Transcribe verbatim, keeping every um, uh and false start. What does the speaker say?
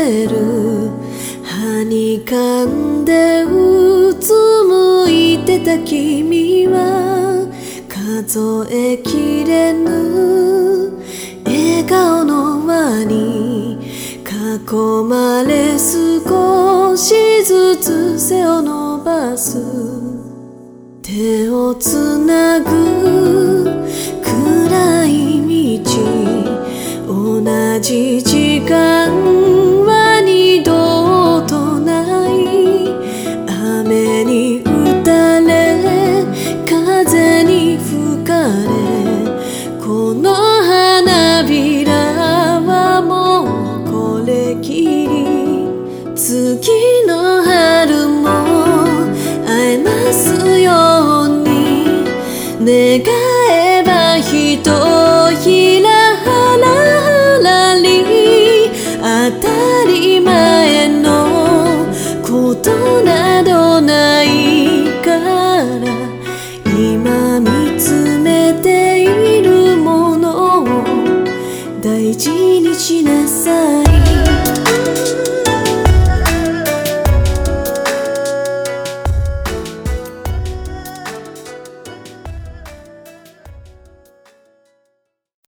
てるはにかんでうつむいてた君は数えきれぬ笑顔の輪に囲まれ少しずつ背を伸ばす手をつなぐ暗い道同じ時間は二度とない雨に打たれ風に吹かれこの花びらはもうこれきり次の春も会えますように願えばひとひらはらり当たり前のことなどないから今見つめているものを大事にしなさい